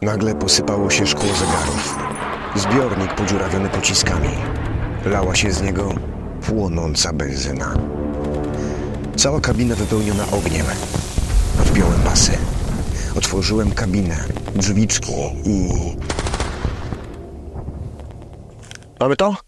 Nagle posypało się szkło zegarów. Zbiornik podziurawiony pociskami. Lała się z niego płonąca benzyna. Cała kabina wypełniona ogniem. Odpiąłem pasy. Otworzyłem kabinę, drzwiczki i... Mamy to?